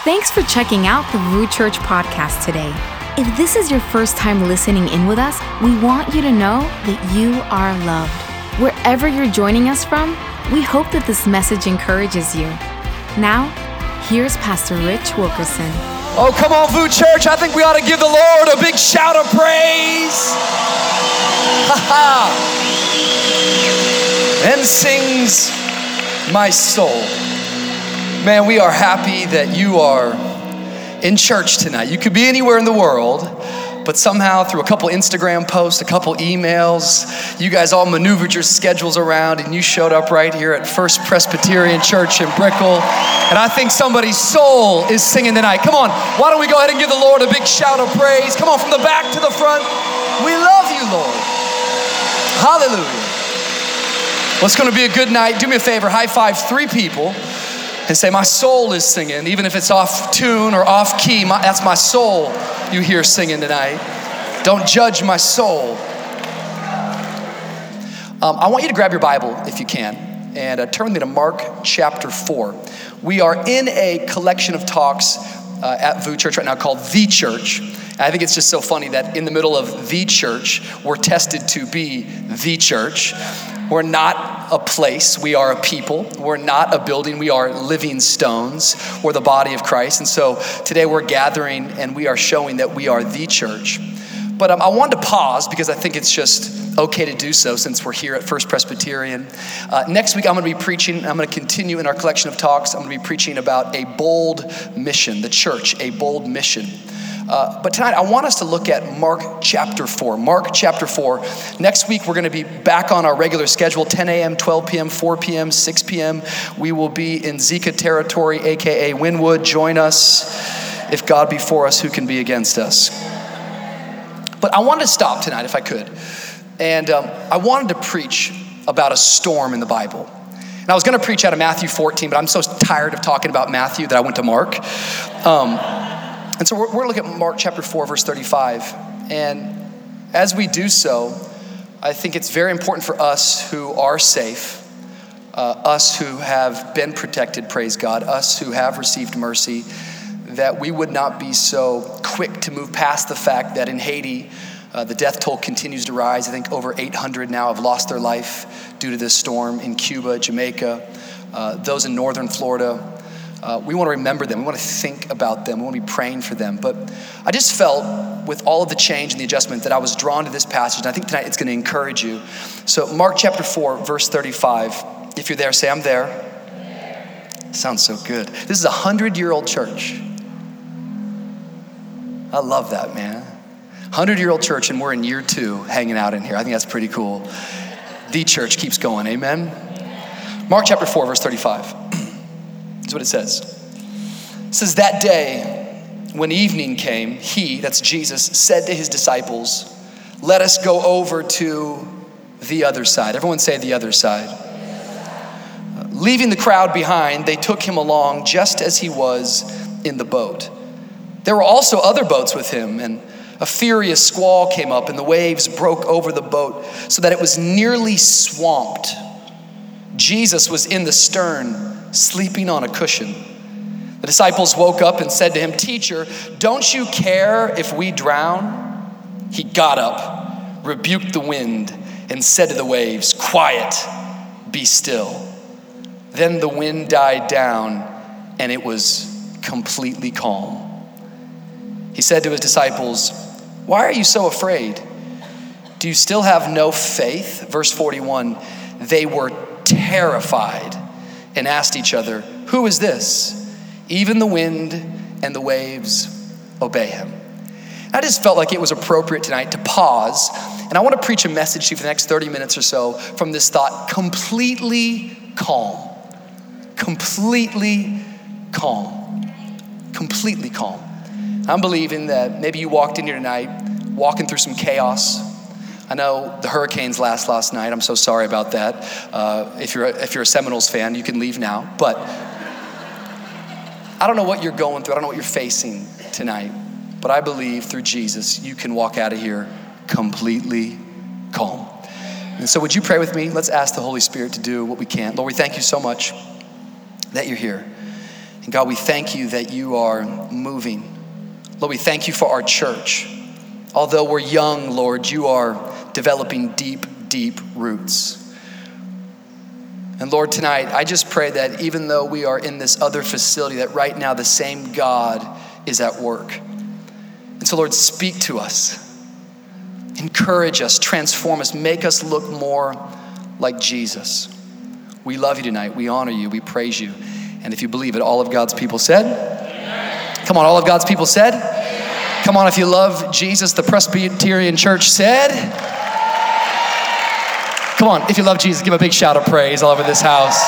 Thanks for checking out the VOUS Church podcast today. If this is your first time listening in with us, we want you to know that you are loved. Wherever you're joining us from, we hope that this message encourages you. Now, here's Pastor Rich Wilkerson. Oh, come on, VOUS Church. I think we ought to give the Lord a big shout of praise. And sings my soul. Man, we are happy that you are in church tonight. You could be anywhere in the world, but somehow through a couple Instagram posts, a couple emails, you guys all maneuvered your schedules around and you showed up right here at First Presbyterian Church in Brickell. And I think somebody's soul is singing tonight. Come on, why don't we go ahead and give the Lord a big shout of praise? Come on, from the back to the front. We love you, Lord. Hallelujah. Well, it's going to be a good night. Do me a favor, high five 3 people and say, my soul is singing. Even if it's off tune or off key, that's my soul you hear singing tonight. Don't judge my soul. I want you to grab your Bible if you can and turn me to Mark chapter 4. We are in a collection of talks at VOUS Church right now called The Church. And I think it's just so funny that in the middle of The Church, we're tested to be The Church. We're not a place, we are a people. We're not a building, we are living stones. We're the body of Christ. And so today we're gathering and we are showing that we are the church. But I wanted to pause because I think it's just okay to do so since we're here at First Presbyterian. Next week I'm going to be preaching, I'm going to continue in our collection of talks. I'm going to be preaching about a bold mission, the church, a bold mission. But tonight, I want us to look at Mark chapter 4. Mark chapter 4. Next week, we're going to be back on our regular schedule, 10 a.m., 12 p.m., 4 p.m., 6 p.m. We will be in Zika territory, a.k.a. Wynwood. Join us. If God be for us, who can be against us? But I wanted to stop tonight, if I could. And I wanted to preach about a storm in the Bible. And I was going to preach out of Matthew 14, but I'm so tired of talking about Matthew that I went to Mark. And so we're going to look at Mark chapter 4, verse 35. And as we do so, I think it's very important for us who are safe, us who have been protected, praise God, us who have received mercy, that we would not be so quick to move past the fact that in Haiti, the death toll continues to rise. I think over 800 now have lost their life due to this storm. In Cuba, Jamaica, those in northern Florida. We want to remember them. We want to think about them. We want to be praying for them. But I just felt with all of the change and the adjustment that I was drawn to this passage. And I think tonight it's going to encourage you. So Mark chapter 4, verse 35. If you're there, say, I'm there. Sounds so good. This is a 100-year-old church. I love that, man. 100-year-old church, and we're in year 2 hanging out in here. I think that's pretty cool. The church keeps going. Amen. Mark chapter 4, verse 35. That's what it says. It says, that day when evening came, he, that's Jesus, said to his disciples, let us go over to the other side. Everyone say the other side. Leaving the crowd behind, they took him along just as he was in the boat. There were also other boats with him, and a furious squall came up, and the waves broke over the boat so that it was nearly swamped. Jesus was in the stern, sleeping on a cushion. The disciples woke up and said to him, Teacher, don't you care if we drown? He got up, rebuked the wind, and said to the waves, Quiet, be still. Then the wind died down, and it was completely calm. He said to his disciples, Why are you so afraid? Do you still have no faith? Verse 41, they were terrified and asked each other, who is this? Even the wind and the waves obey him. I just felt like it was appropriate tonight to pause, and I want to preach a message to you for the next 30 minutes or so from this thought, completely calm. Completely calm. Completely calm. I'm believing that maybe you walked in here tonight walking through some chaos. I know the Hurricanes last night. I'm so sorry about that. If you're a Seminoles fan, you can leave now. But I don't know what you're going through. I don't know what you're facing tonight. But I believe through Jesus, you can walk out of here completely calm. And so would you pray with me? Let's ask the Holy Spirit to do what we can. Lord, we thank you so much that you're here. And God, we thank you that you are moving. Lord, we thank you for our church. Although we're young, Lord, you are developing deep, deep roots. And Lord, tonight, I just pray that even though we are in this other facility, that right now the same God is at work. And so Lord, speak to us. Encourage us, transform us, make us look more like Jesus. We love you tonight. We honor you. We praise you. And if you believe it, all of God's people said? Amen. Come on, all of God's people said? Amen. Come on, if you love Jesus, the Presbyterian Church said? Come on, if you love Jesus, give a big shout of praise all over this house.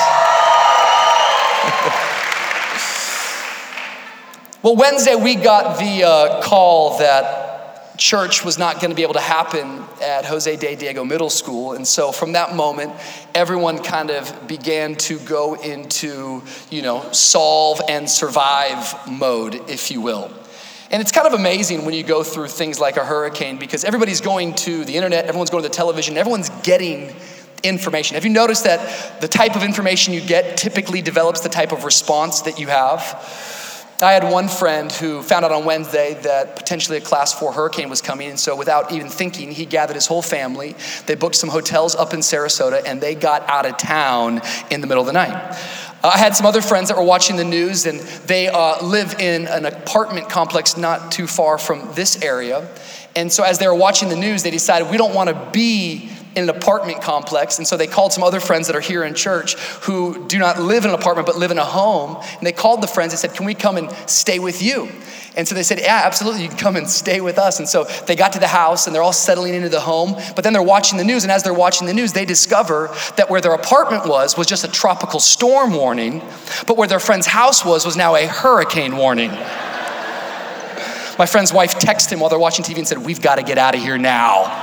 Well, Wednesday we got the call that church was not going to be able to happen at Jose de Diego Middle School. And so from that moment, everyone kind of began to go into, solve and survive mode, if you will. And it's kind of amazing when you go through things like a hurricane, because everybody's going to the internet, everyone's going to the television, everyone's getting information. Have you noticed that the type of information you get typically develops the type of response that you have? I had one friend who found out on Wednesday that potentially a class 4 hurricane was coming, and so without even thinking, he gathered his whole family. They booked some hotels up in Sarasota, and they got out of town in the middle of the night. I had some other friends that were watching the news, and they live in an apartment complex not too far from this area. And so as they were watching the news, they decided we don't want to be in an apartment complex. And so they called some other friends that are here in church who do not live in an apartment but live in a home. And they called the friends and said, can we come and stay with you? And so they said, yeah, absolutely, you can come and stay with us. And so they got to the house and they're all settling into the home, but then they're watching the news. And as they're watching the news, they discover that where their apartment was just a tropical storm warning, but where their friend's house was now a hurricane warning. My friend's wife texted him while they're watching TV and said, we've got to get out of here now.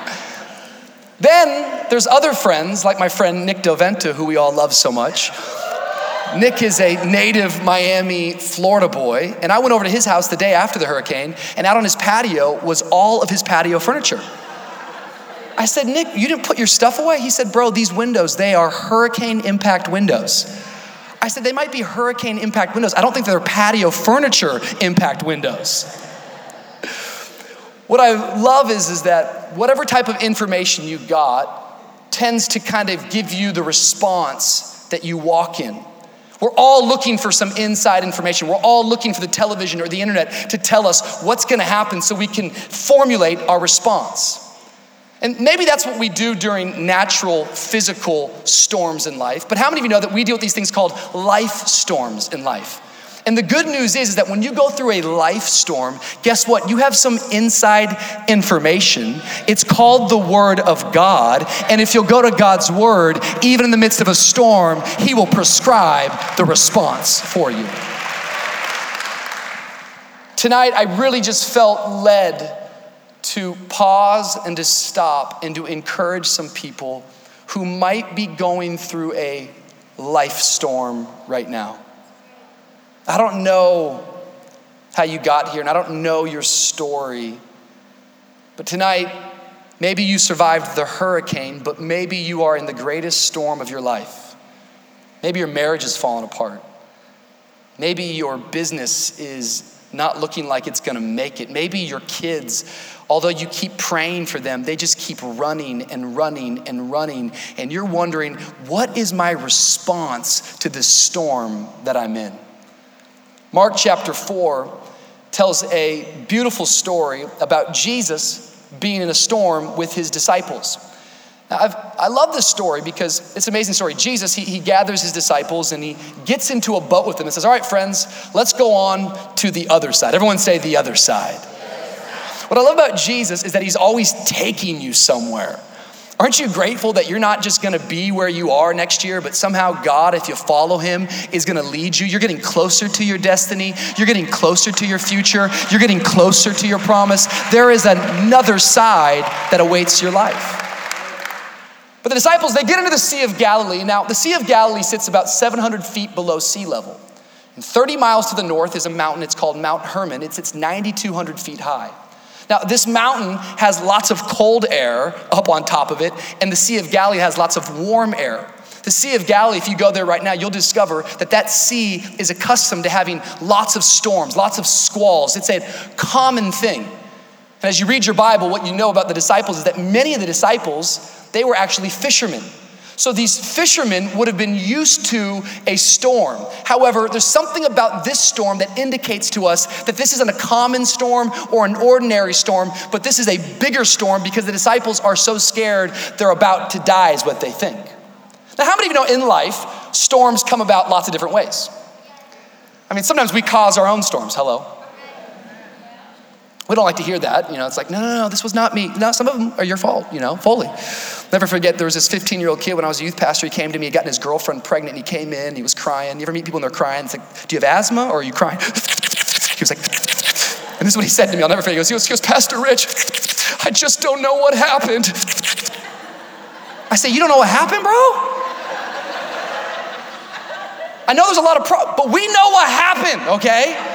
Then there's other friends, like my friend Nick Doventa, who we all love so much. Nick is a native Miami, Florida boy, and I went over to his house the day after the hurricane, and out on his patio was all of his patio furniture. I said, Nick, you didn't put your stuff away? He said, bro, these windows, they are hurricane impact windows. I said, they might be hurricane impact windows. I don't think they're patio furniture impact windows. What I love is that whatever type of information you got tends to kind of give you the response that you walk in. We're all looking for some inside information. We're all looking for the television or the internet to tell us what's going to happen so we can formulate our response. And maybe that's what we do during natural physical storms in life. But how many of you know that we deal with these things called life storms in life? And the good news is that when you go through a life storm, guess what? You have some inside information. It's called the Word of God. And if you'll go to God's Word, even in the midst of a storm, He will prescribe the response for you. Tonight, I really just felt led to pause and to stop and to encourage some people who might be going through a life storm right now. I don't know how you got here, and I don't know your story. But tonight, maybe you survived the hurricane, but maybe you are in the greatest storm of your life. Maybe your marriage has fallen apart. Maybe your business is not looking like it's gonna make it. Maybe your kids, although you keep praying for them, they just keep running and running and running. And you're wondering, what is my response to this storm that I'm in? Mark chapter 4 tells a beautiful story about Jesus being in a storm with his disciples. Now, I love this story because it's an amazing story. Jesus, he gathers his disciples and he gets into a boat with them and says, all right, friends, let's go on to the other side. Everyone say the other side. What I love about Jesus is that he's always taking you somewhere. Aren't you grateful that you're not just gonna be where you are next year, but somehow God, if you follow him, is gonna lead you? You're getting closer to your destiny. You're getting closer to your future. You're getting closer to your promise. There is another side that awaits your life. But the disciples, they get into the Sea of Galilee. Now, the Sea of Galilee sits about 700 feet below sea level. And 30 miles to the north is a mountain. It's called Mount Hermon. It sits 9,200 feet high. Now, this mountain has lots of cold air up on top of it, and the Sea of Galilee has lots of warm air. The Sea of Galilee, if you go there right now, you'll discover that that sea is accustomed to having lots of storms, lots of squalls. It's a common thing. And as you read your Bible, what you know about the disciples is that many of the disciples, they were actually fishermen. So these fishermen would have been used to a storm. However, there's something about this storm that indicates to us that this isn't a common storm or an ordinary storm, but this is a bigger storm because the disciples are so scared they're about to die is what they think. Now, how many of you know in life, storms come about lots of different ways? I mean, sometimes we cause our own storms. Hello? We don't like to hear that. It's like, no, this was not me. No, some of them are your fault, fully. Never forget, there was this 15-year-old kid when I was a youth pastor. He came to me, he gotten his girlfriend pregnant, and he came in, he was crying. You ever meet people when they're crying? It's like, do you have asthma or are you crying? He was like, and this is what he said to me, I'll never forget. He goes, Pastor Rich, I just don't know what happened. I say, you don't know what happened, bro? I know there's a lot of but we know what happened, okay?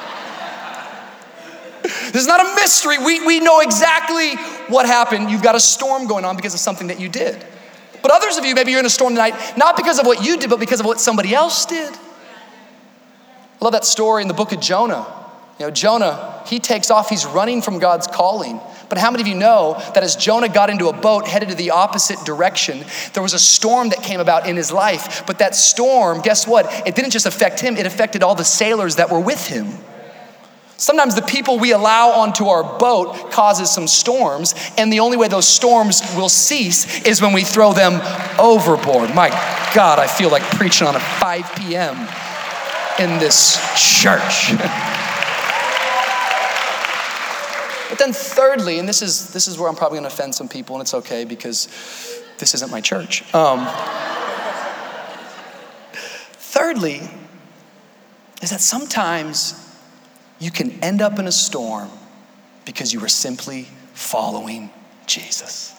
This is not a mystery. We know exactly what happened. You've got a storm going on because of something that you did. But others of you, maybe you're in a storm tonight, not because of what you did, but because of what somebody else did. I love that story in the book of Jonah. Jonah, he takes off, he's running from God's calling. But how many of you know that as Jonah got into a boat headed to the opposite direction, there was a storm that came about in his life. But that storm, guess what? It didn't just affect him, it affected all the sailors that were with him. Sometimes the people we allow onto our boat causes some storms, and the only way those storms will cease is when we throw them overboard. My God, I feel like preaching on a 5 p.m. in this church. But then thirdly, and this is where I'm probably gonna offend some people, and it's okay because this isn't my church. Thirdly, is that sometimes you can end up in a storm because you were simply following Jesus.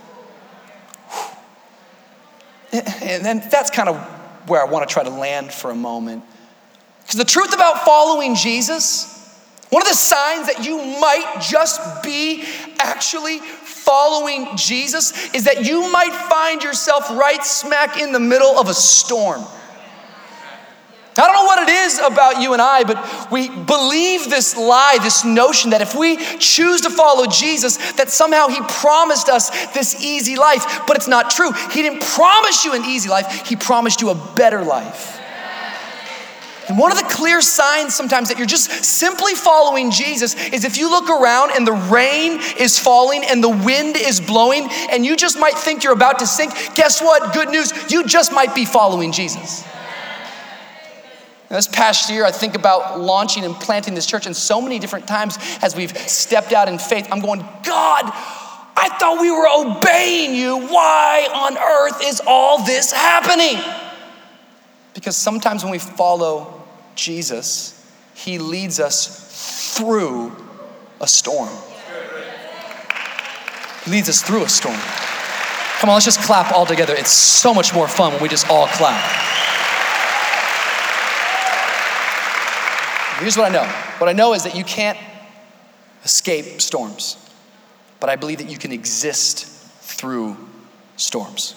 And then that's kind of where I want to try to land for a moment. Because the truth about following Jesus, one of the signs that you might just be actually following Jesus is that you might find yourself right smack in the middle of a storm. I don't know what it is about you and I, but we believe this lie, this notion that if we choose to follow Jesus, that somehow he promised us this easy life. But it's not true. He didn't promise you an easy life. He promised you a better life. And one of the clear signs sometimes that you're just simply following Jesus is if you look around and the rain is falling and the wind is blowing and you just might think you're about to sink. Guess what? Good news. You just might be following Jesus. This past year, I think about launching and planting this church, and so many different times as we've stepped out in faith, I'm going, God, I thought we were obeying you. Why on earth is all this happening? Because sometimes when we follow Jesus, he leads us through a storm. He leads us through a storm. Come on, let's just clap all together. It's so much more fun when we just all clap. Here's what I know. What I know is that you can't escape storms, but I believe that you can exist through storms.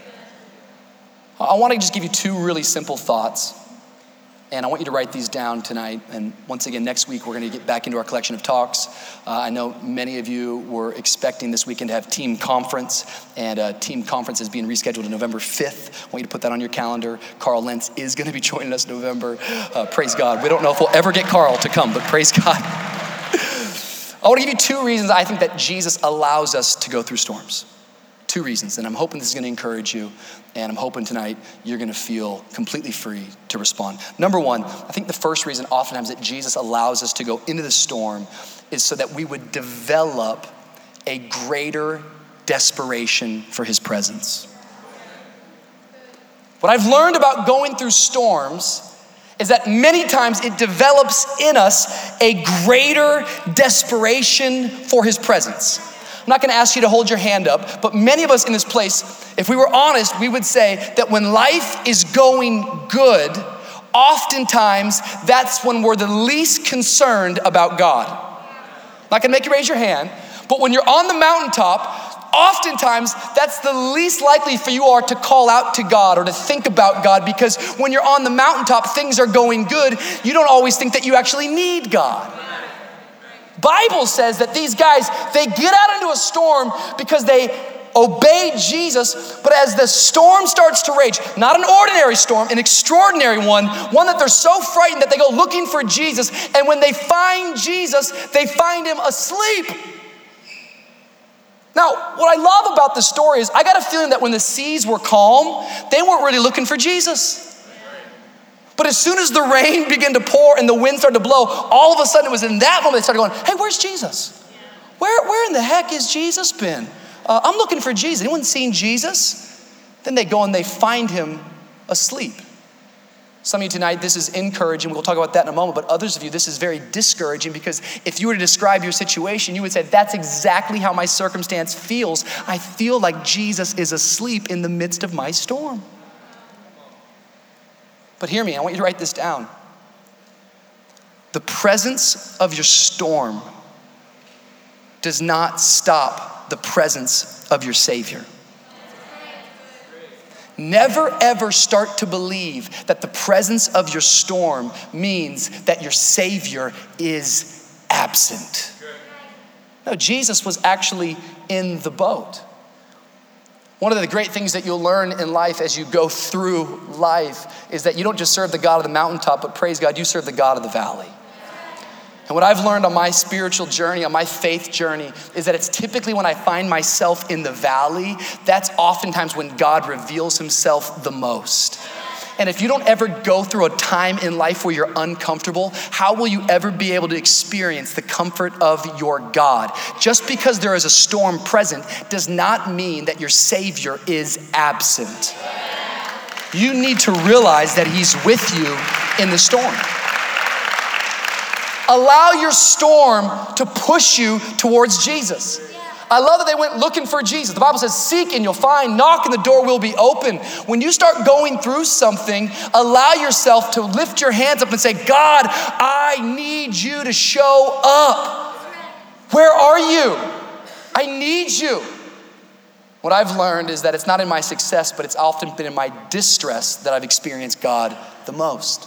I want to just give you two really simple thoughts, and I want you to write these down tonight. And once again, next week, we're going to get back into our collection of talks. I know many of you were expecting this weekend to have team conference, and team conference is being rescheduled to November 5th. I want you to put that on your calendar. Carl Lentz is going to be joining us in November. Praise God. We don't know if we'll ever get Carl to come, but praise God. I want to give you two reasons I think that Jesus allows us to go through storms. Two reasons, and I'm hoping this is going to encourage you, and I'm hoping tonight you're going to feel completely free to respond. Number one, I think the first reason oftentimes that Jesus allows us to go into the storm is so that we would develop a greater desperation for his presence. What I've learned about going through storms is that many times it develops in us a greater desperation for his presence. I'm not going to ask you to hold your hand up, but many of us in this place, if we were honest, we would say that when life is going good, oftentimes that's when we're the least concerned about God. I'm not going to make you raise your hand, but when you're on the mountaintop, oftentimes that's the least likely for you are to call out to God or to think about God, because when you're on the mountaintop, things are going good. You don't always think that you actually need God. Bible says that these guys, they get out into a storm because they obey Jesus, but as the storm starts to rage, not an ordinary storm, an extraordinary one that they're so frightened that they go looking for Jesus, and when they find Jesus, they find him asleep. Now, what I love about this story is I got a feeling that when the seas were calm, they weren't really looking for Jesus. But as soon as the rain began to pour and the wind started to blow, all of a sudden it was in that moment they started going, hey, where's Jesus? Where in the heck has Jesus been? I'm looking for Jesus. Anyone seen Jesus? Then they go and they find him asleep. Some of you tonight, this is encouraging. We'll talk about that in a moment. But others of you, this is very discouraging, because if you were to describe your situation, you would say, that's exactly how my circumstance feels. I feel like Jesus is asleep in the midst of my storm. But hear me, I want you to write this down. The presence of your storm does not stop the presence of your Savior. Never ever start to believe that the presence of your storm means that your Savior is absent. No, Jesus was actually in the boat. One of the great things that you'll learn in life as you go through life is that you don't just serve the God of the mountaintop, but praise God, you serve the God of the valley. And what I've learned on my spiritual journey, on my faith journey, is that it's typically when I find myself in the valley, that's oftentimes when God reveals himself the most. And if you don't ever go through a time in life where you're uncomfortable, how will you ever be able to experience the comfort of your God? Just because there is a storm present does not mean that your Savior is absent. You need to realize that he's with you in the storm. Allow your storm to push you towards Jesus. I love that they went looking for Jesus. The Bible says, seek and you'll find, knock and the door will be open. When you start going through something, allow yourself to lift your hands up and say, God, I need you to show up. Where are you? I need you. What I've learned is that it's not in my success, but it's often been in my distress that I've experienced God the most.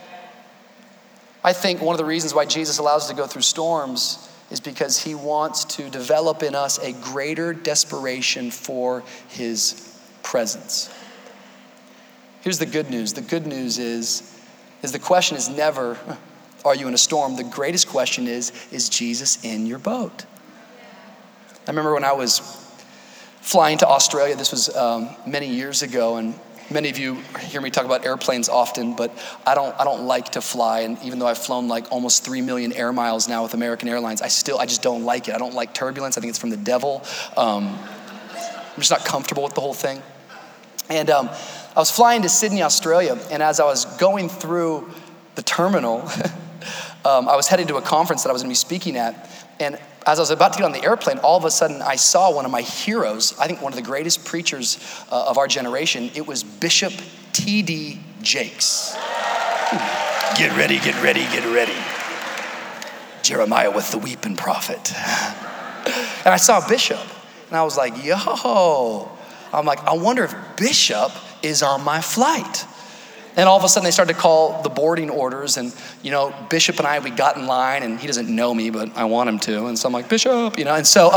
I think one of the reasons why Jesus allows us to go through storms is because he wants to develop in us a greater desperation for his presence. Here's the good news. The good news is the question is never, are you in a storm? The greatest question is Jesus in your boat? I remember when I was flying to Australia, this was many years ago, and many of you hear me talk about airplanes often, but I don't like to fly. And even though I've flown like almost 3 million air miles now with American Airlines, I just don't like it. I don't like turbulence. I think it's from the devil. I'm just not comfortable with the whole thing. And I was flying to Sydney, Australia. And as I was going through the terminal, I was headed to a conference that I was going to be speaking at. And as I was about to get on the airplane, all of a sudden I saw one of my heroes, I think one of the greatest preachers of our generation. It was Bishop T.D. Jakes. Get ready, get ready, get ready. Jeremiah with the weeping prophet. And I saw Bishop, and I was like, yo. I'm like, I wonder if Bishop is on my flight. And all of a sudden they started to call the boarding orders, and Bishop and I, we got in line, and he doesn't know me, but I want him to. And so I'm like, Bishop, and so,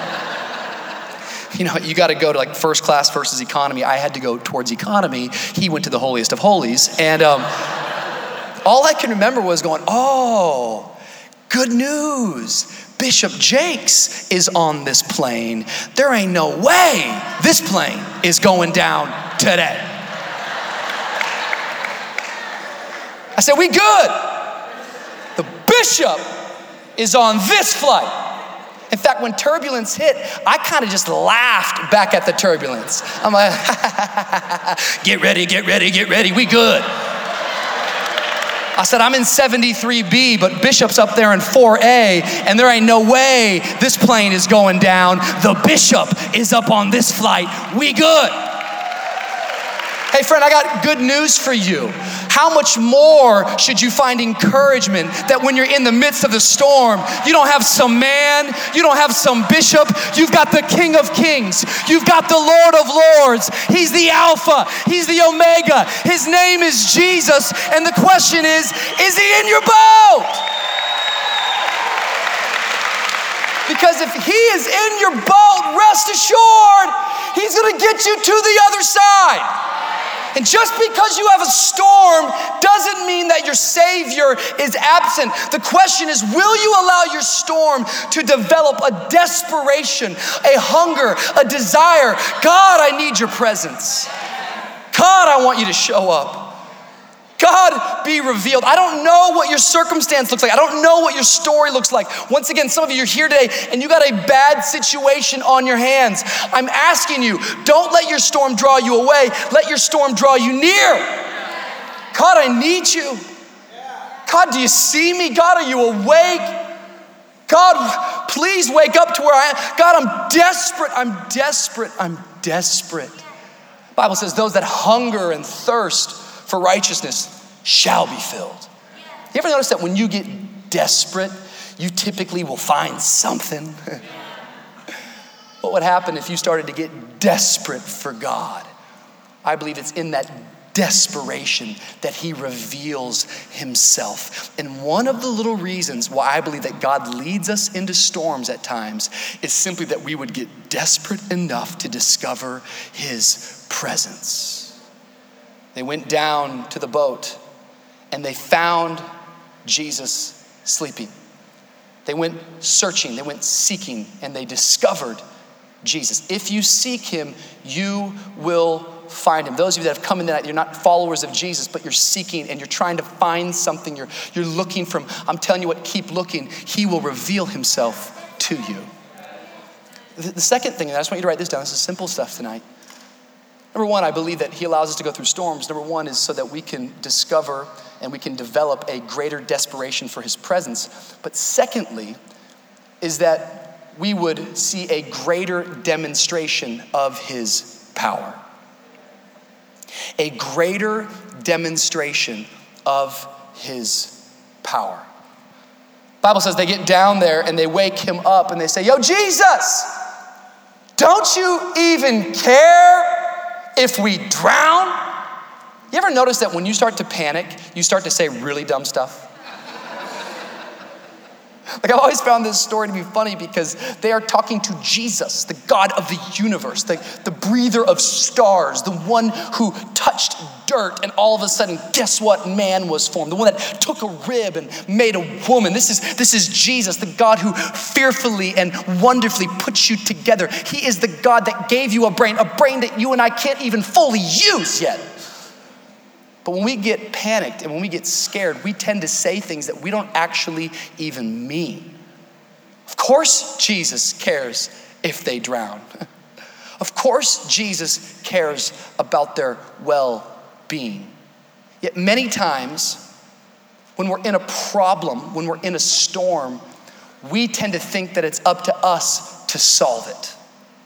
you got to go to like first class versus economy. I had to go towards economy. He went to the holiest of holies. And all I can remember was going, oh, good news. Bishop Jakes is on this plane. There ain't no way this plane is going down today. I said, we good. The bishop is on this flight. In fact, when turbulence hit, I kind of just laughed back at the turbulence. I'm like, get ready, get ready, get ready. We good. I said, I'm in 73B, but Bishop's up there in 4A, and there ain't no way this plane is going down. The bishop is up on this flight. We good. Hey friend, I got good news for you. how much more should you find encouragement that when you're in the midst of the storm, you don't have some man, you don't have some bishop, you've got the King of Kings, you've got the Lord of Lords. He's the Alpha, he's the Omega. His name is Jesus, and the question is he in your boat? Because if he is in your boat, rest assured, he's gonna get you to the other side. And just because you have a storm doesn't mean that your Savior is absent. The question is, will you allow your storm to develop a desperation, a hunger, a desire? God, I need your presence. God, I want you to show up. God, be revealed. I don't know what your circumstance looks like. I don't know what your story looks like. Once again, some of you are here today and you got a bad situation on your hands. I'm asking you, don't let your storm draw you away. Let your storm draw you near. God, I need you. God, do you see me? God, are you awake? God, please wake up to where I am. God, I'm desperate. I'm desperate. I'm desperate. The Bible says those that hunger and thirst for righteousness shall be filled. You ever notice that when you get desperate, you typically will find something? What would happen if you started to get desperate for God? I believe it's in that desperation that he reveals himself. And one of the little reasons why I believe that God leads us into storms at times is simply that we would get desperate enough to discover his presence. They went down to the boat and they found Jesus sleeping. They went searching, they went seeking, and they discovered Jesus. If you seek him, you will find him. Those of you that have come in tonight, you're not followers of Jesus, but you're seeking and you're trying to find something. You're looking for him. I'm telling you what, keep looking. He will reveal himself to you. The second thing, and I just want you to write this down, this is simple stuff tonight. Number one, I believe that he allows us to go through storms. Number one is so that we can discover and we can develop a greater desperation for his presence. But secondly, is that we would see a greater demonstration of his power. A greater demonstration of his power. The Bible says they get down there and they wake him up and they say, "Yo, Jesus, don't you even care if we drown?" You ever notice that when you start to panic, you start to say really dumb stuff? Like, I've always found this story to be funny because they are talking to Jesus, the God of the universe, the breather of stars, the one who touched dirt and all of a sudden, guess what? Man was formed. The one that took a rib and made a woman. This is Jesus, the God who fearfully and wonderfully puts you together. He is the God that gave you a brain that you and I can't even fully use yet. But when we get panicked and when we get scared, we tend to say things that we don't actually even mean. Of course, Jesus cares if they drown. Of course, Jesus cares about their well-being. Yet many times, when we're in a problem, when we're in a storm, we tend to think that it's up to us to solve it.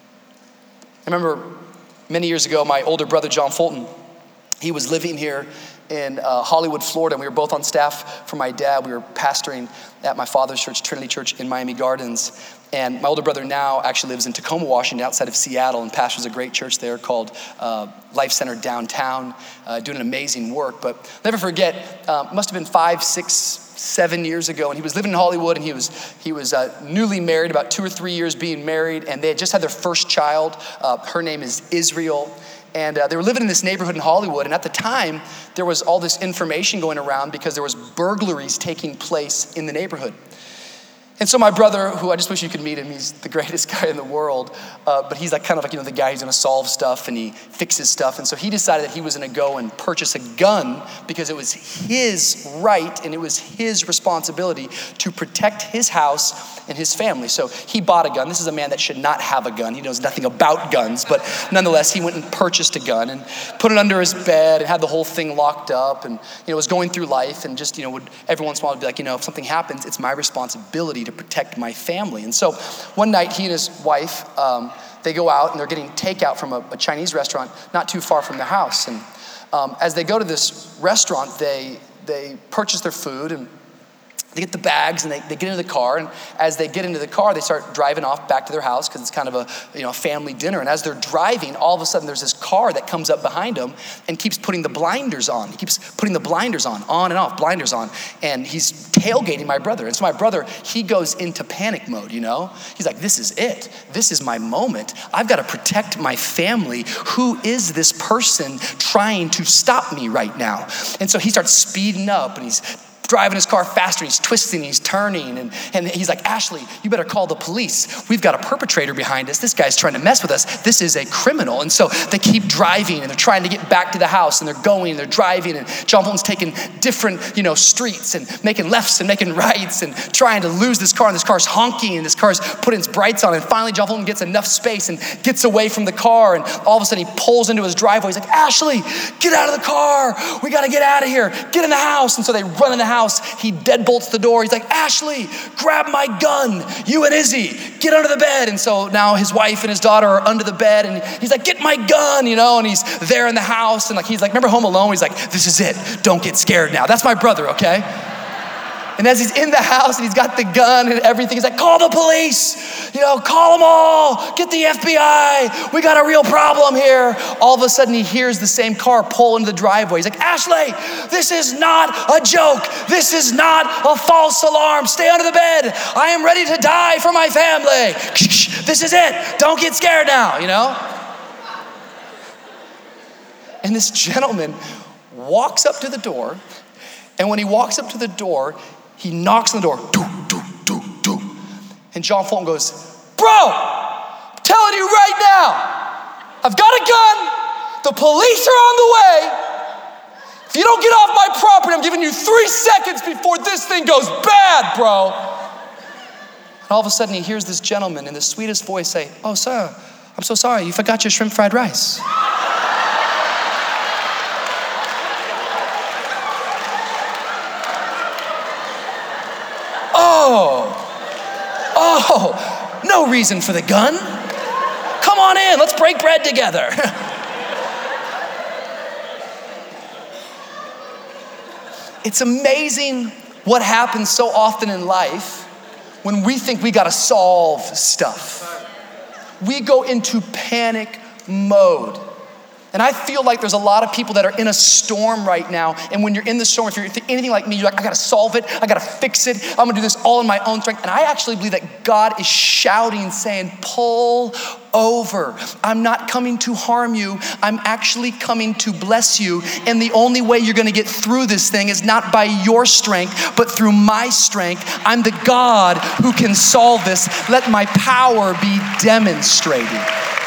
I remember many years ago, my older brother, John Fulton, he was living here in Hollywood, Florida, and we were both on staff for my dad. We were pastoring at my father's church, Trinity Church in Miami Gardens. And my older brother now actually lives in Tacoma, Washington, outside of Seattle, and pastors a great church there called Life Center Downtown, doing amazing work. But never forget, must have been 5, 6, 7 years ago, and he was living in Hollywood, and he was newly married, about 2 or 3 years being married, and they had just had their first child. Her name is Israel. And they were living in this neighborhood in Hollywood. And at the time, there was all this information going around because there was burglaries taking place in the neighborhood. And so my brother, who I just wish you could meet him, he's the greatest guy in the world, but he's kind of like the guy who's gonna solve stuff and he fixes stuff. And so he decided that he was gonna go and purchase a gun because it was his right and it was his responsibility to protect his house and his family. So he bought a gun. This is a man that should not have a gun. He knows nothing about guns, but nonetheless, he went and purchased a gun and put it under his bed and had the whole thing locked up and was going through life and just would every once in a while be like, if something happens, it's my responsibility to protect my family. And so one night he and his wife, they go out and they're getting takeout from a Chinese restaurant not too far from their house. And as they go to this restaurant, they purchase their food and they get the bags and they get into the car. And as they get into the car, they start driving off back to their house because it's kind of a family dinner. And as they're driving, all of a sudden there's this car that comes up behind them and keeps putting the blinders on. He keeps putting the blinders on and off, blinders on. And he's tailgating my brother. And so my brother, he goes into panic mode, He's like, this is it. This is my moment. I've got to protect my family. Who is this person trying to stop me right now? And so he starts speeding up and he's driving his car faster, he's twisting, he's turning, and he's like, Ashley, you better call the police. We've got a perpetrator behind us. This guy's trying to mess with us. This is a criminal. And so they keep driving and they're trying to get back to the house and they're going and they're driving and John Fulton's taking different, streets and making lefts and making rights and trying to lose this car, and this car's honking and this car's putting its brights on, and finally John Fulton gets enough space and gets away from the car, and all of a sudden he pulls into his driveway. He's like, Ashley, get out of the car. We got to get out of here. Get in the house. And so they run in the house. He deadbolts the door. He's like, Ashley, grab my gun. You and Izzy, get under the bed. And so now his wife and his daughter are under the bed, and he's like, get my gun, and he's there in the house. And he's like, remember Home Alone? He's like, this is it. Don't get scared now. That's my brother, okay? And as he's in the house and he's got the gun and everything, he's like, call the police, call them all, get the FBI. We got a real problem here. All of a sudden he hears the same car pull into the driveway. He's like, Ashley, this is not a joke. This is not a false alarm. Stay under the bed. I am ready to die for my family. This is it. Don't get scared now, And this gentleman walks up to the door. And when he walks up to the door, he knocks on the door, doo, doo, doo, doo. And John Fulton goes, bro, I'm telling you right now, I've got a gun, the police are on the way. If you don't get off my property, I'm giving you 3 seconds before this thing goes bad, bro. And all of a sudden he hears this gentleman in the sweetest voice say, oh, sir, I'm so sorry, you forgot your shrimp fried rice. Oh, no reason for the gun. Come on in, let's break bread together. It's amazing what happens so often in life when we think we gotta solve stuff. We go into panic mode. And I feel like there's a lot of people that are in a storm right now. And when you're in the storm, if you're anything like me, you're like, I gotta solve it. I gotta fix it. I'm gonna do this all in my own strength. And I actually believe that God is shouting, saying, pull over. I'm not coming to harm you. I'm actually coming to bless you. And the only way you're gonna get through this thing is not by your strength, but through my strength. I'm the God who can solve this. Let my power be demonstrated.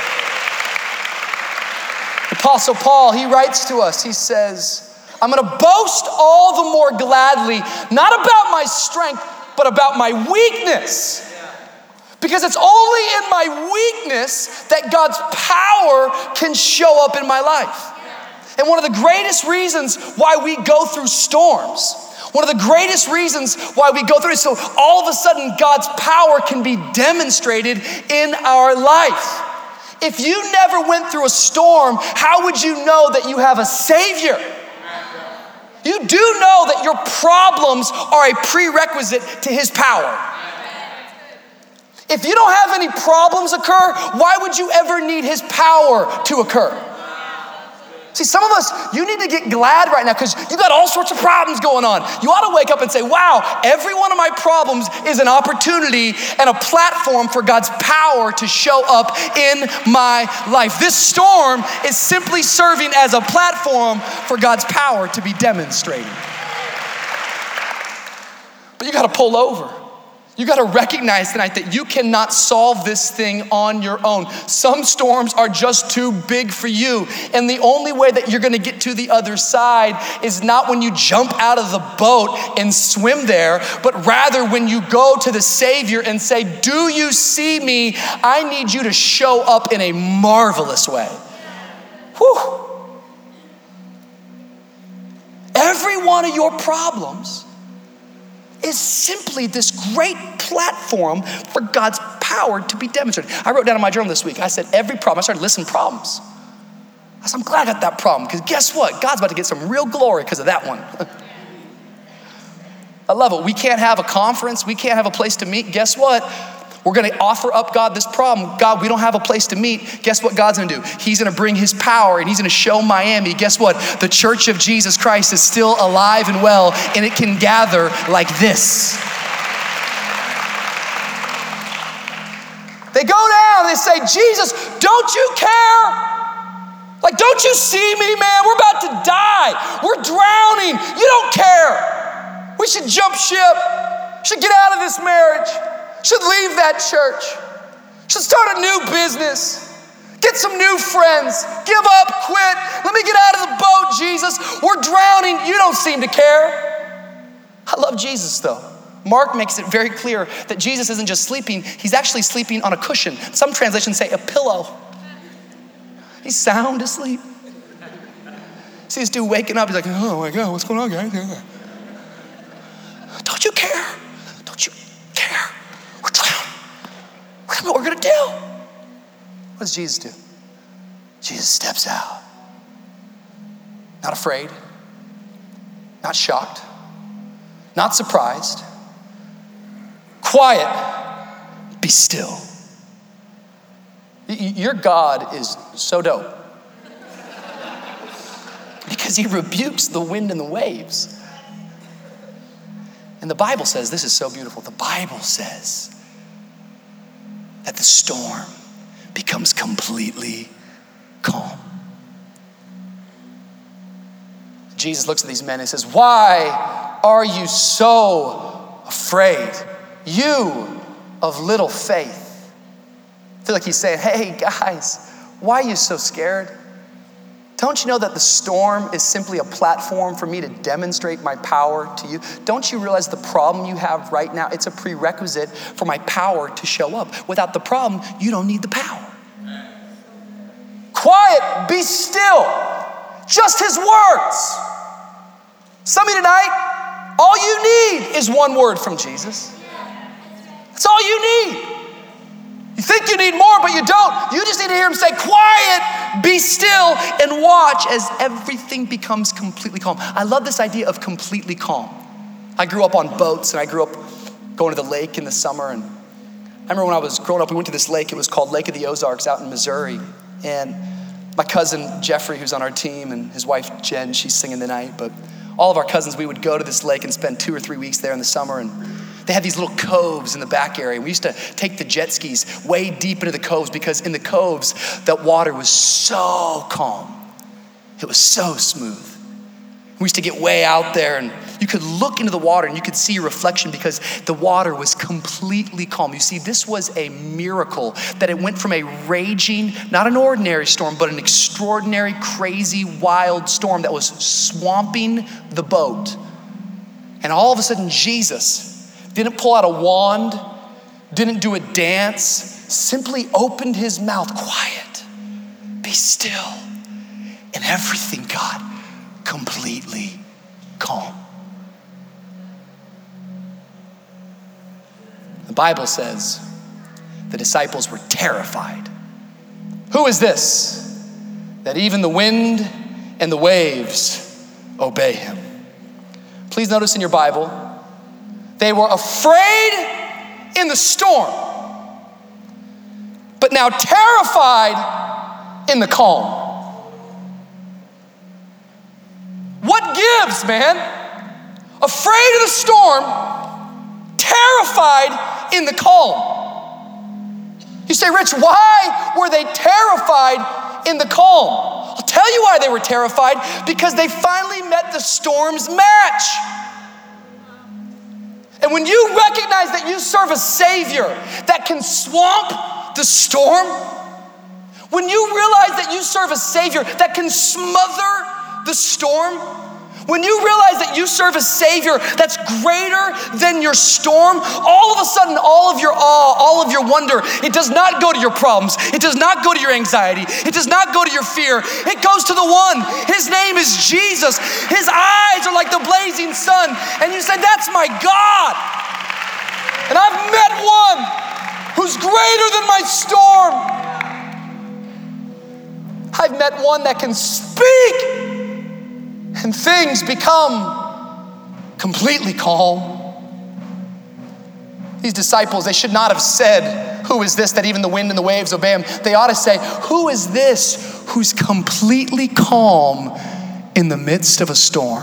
Apostle Paul, he writes to us, he says, I'm gonna boast all the more gladly, not about my strength, but about my weakness. Because it's only in my weakness that God's power can show up in my life. And one of the greatest reasons why we go through storms, one of the greatest reasons why we go through it, so all of a sudden God's power can be demonstrated in our life. If you never went through a storm, how would you know that you have a Savior? You do know that your problems are a prerequisite to His power. If you don't have any problems occur, why would you ever need His power to occur? See, some of us, you need to get glad right now because you got all sorts of problems going on. You ought to wake up and say, wow, every one of my problems is an opportunity and a platform for God's power to show up in my life. This storm is simply serving as a platform for God's power to be demonstrated. But you got to pull over. You got to recognize tonight that you cannot solve this thing on your own. Some storms are just too big for you. And the only way that you're going to get to the other side is not when you jump out of the boat and swim there, but rather when you go to the Savior and say, do you see me? I need you to show up in a marvelous way. Whew. Every one of your problems is simply this great platform for God's power to be demonstrated. I wrote down in my journal this week, I said, every problem, I started listing problems. I said, I'm glad I got that problem, because guess what? God's about to get some real glory because of that one. I love it. We can't have a conference. We can't have a place to meet. Guess what? We're going to offer up God this problem. God, we don't have a place to meet. Guess what God's going to do? He's going to bring his power, and he's going to show Miami. Guess what? The Church of Jesus Christ is still alive and well, and it can gather like this. They go down and they say, Jesus, don't you care? Like, don't you see me, man? We're about to die. We're drowning. You don't care. We should jump ship. Should get out of this marriage. Should leave that church. Should start a new business. Get some new friends. Give up, quit. Let me get out of the boat, Jesus. We're drowning. You don't seem to care. I love Jesus, though. Mark makes it very clear that Jesus isn't just sleeping. He's actually sleeping on a cushion. Some translations say a pillow. He's sound asleep. See this dude waking up. He's like, oh my God, what's going on, guys? Don't you care? Don't you care? We're drowning. We don't know what we're going to do. What does Jesus do? Jesus steps out. Not afraid. Not shocked. Not surprised. Quiet. Be still. Your God is so dope because he rebukes the wind and the waves. And the Bible says, this is so beautiful. The Bible says that the storm becomes completely calm. Jesus looks at these men and says, why are you so afraid? You of little faith. I feel like he's saying, hey guys, why are you so scared? Don't you know that the storm is simply a platform for me to demonstrate my power to you? Don't you realize the problem you have right now, it's a prerequisite for my power to show up. Without the problem, you don't need the power. Quiet, be still. Just his words. Some of you tonight, all you need is one word from Jesus. That's all you need. You think you need more, but you don't. You just need to hear him say, quiet, be still, and watch as everything becomes completely calm. I love this idea of completely calm. I grew up on boats, and I grew up going to the lake in the summer. And I remember when I was growing up, we went to this lake. It was called Lake of the Ozarks out in Missouri. And my cousin Jeffrey, who's on our team, and his wife Jen, she's singing tonight. But all of our cousins, we would go to this lake and spend 2 or 3 weeks there in the summer. And they had these little coves in the back area. We used to take the jet skis way deep into the coves because in the coves, that water was so calm. It was so smooth. We used to get way out there and you could look into the water and you could see your reflection because the water was completely calm. You see, this was a miracle that it went from a raging, not an ordinary storm, but an extraordinary, crazy, wild storm that was swamping the boat. And all of a sudden, Jesus didn't pull out a wand, didn't do a dance, simply opened his mouth, quiet, be still, and everything got completely calm. The Bible says the disciples were terrified. Who is this that even the wind and the waves obey him? Please notice in your Bible, they were afraid in the storm, but now terrified in the calm. What gives, man? Afraid of the storm, terrified in the calm. You say, Rich, why were they terrified in the calm? I'll tell you why they were terrified, because they finally met the storm's match. And when you recognize that you serve a Savior that can swamp the storm, when you realize that you serve a Savior that can smother the storm, when you realize that you serve a Savior that's greater than your storm, all of a sudden, all of your awe, all of your wonder, it does not go to your problems. It does not go to your anxiety. It does not go to your fear. It goes to the one. His name is Jesus. His eyes are like the blazing sun. And you say, that's my God. And I've met one who's greater than my storm. I've met one that can speak and things become completely calm. These disciples, they should not have said, who is this that even the wind and the waves obey him? They ought to say, who is this who's completely calm in the midst of a storm?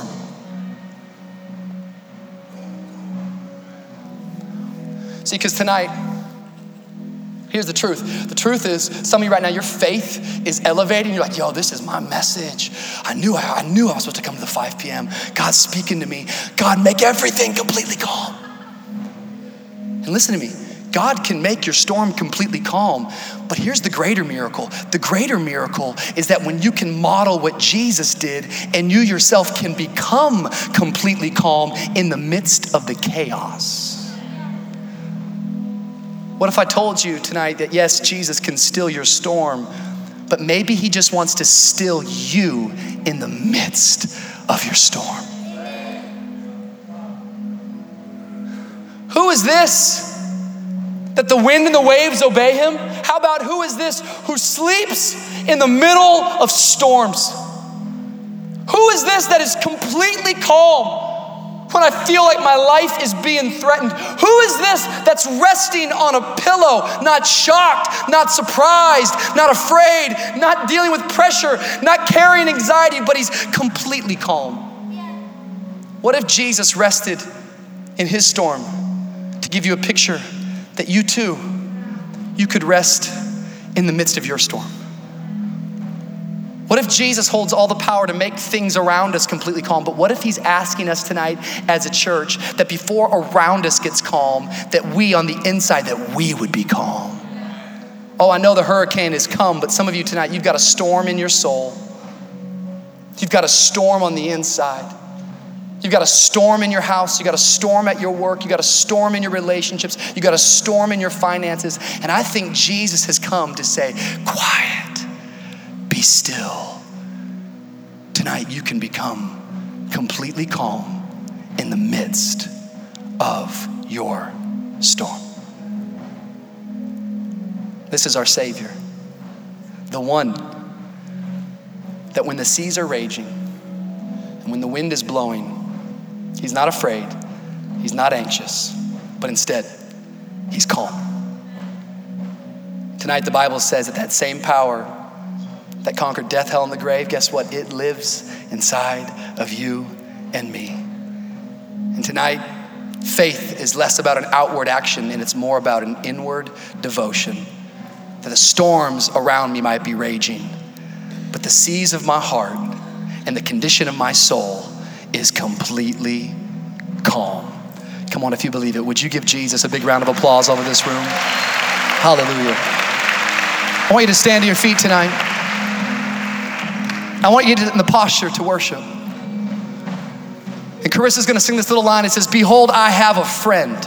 See, because tonight, here's the truth. The truth is, some of you right now, your faith is elevating. You're like, yo, this is my message. I knew I was supposed to come to the 5 p.m. God's speaking to me. God, make everything completely calm. And listen to me. God can make your storm completely calm. But here's the greater miracle. The greater miracle is that when you can model what Jesus did and you yourself can become completely calm in the midst of the chaos. What if I told you tonight that yes, Jesus can still your storm, but maybe he just wants to still you in the midst of your storm? Who is this that the wind and the waves obey him? How about who is this who sleeps in the middle of storms? Who is this that is completely calm when I feel like my life is being threatened? Who is this that's resting on a pillow, not shocked, not surprised, not afraid, not dealing with pressure, not carrying anxiety, but he's completely calm? What if Jesus rested in his storm to give you a picture that you too, you could rest in the midst of your storm? What if Jesus holds all the power to make things around us completely calm? But what if he's asking us tonight as a church that before around us gets calm, that we on the inside, that we would be calm? Oh, I know the hurricane has come, but some of you tonight, you've got a storm in your soul. You've got a storm on the inside. You've got a storm in your house. You've got a storm at your work. You've got a storm in your relationships. You've got a storm in your finances. And I think Jesus has come to say, quiet, be still. Tonight you can become completely calm in the midst of your storm. This is our Savior, the one that when the seas are raging and when the wind is blowing, he's not afraid, he's not anxious, but instead, he's calm. Tonight, the Bible says that same power that conquered death, hell, and the grave, guess what? It lives inside of you and me. And tonight, faith is less about an outward action and it's more about an inward devotion. That the storms around me might be raging, but the seas of my heart and the condition of my soul is completely calm. Come on, if you believe it, would you give Jesus a big round of applause over this room? Hallelujah. I want you to stand to your feet tonight. I want you to get in the posture to worship. And Carissa's gonna sing this little line. It says, behold, I have a friend.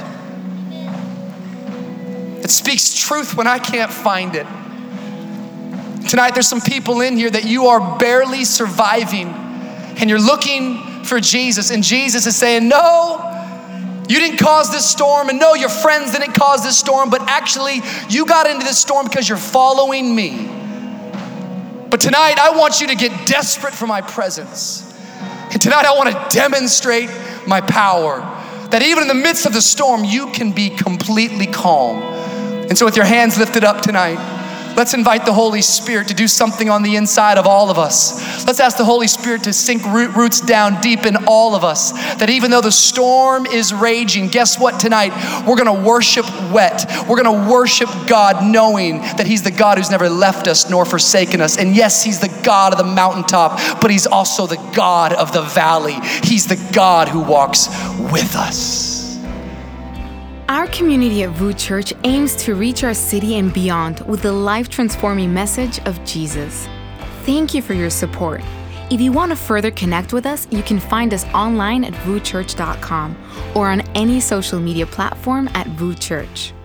It speaks truth when I can't find it. Tonight, there's some people in here that you are barely surviving and you're looking for Jesus, and Jesus is saying, no, you didn't cause this storm, and no, your friends didn't cause this storm, but actually you got into this storm because you're following me. But tonight I want you to get desperate for my presence. And tonight I want to demonstrate my power, that even in the midst of the storm, you can be completely calm. And so with your hands lifted up tonight, let's invite the Holy Spirit to do something on the inside of all of us. Let's ask the Holy Spirit to sink roots down deep in all of us. That even though the storm is raging, guess what tonight? We're gonna worship wet. We're gonna worship God knowing that he's the God who's never left us nor forsaken us. And yes, he's the God of the mountaintop, but he's also the God of the valley. He's the God who walks with us. Our community at VOUS Church aims to reach our city and beyond with the life-transforming message of Jesus. Thank you for your support. If you want to further connect with us, you can find us online at VOUSchurch.com or on any social media platform at VOUS Church.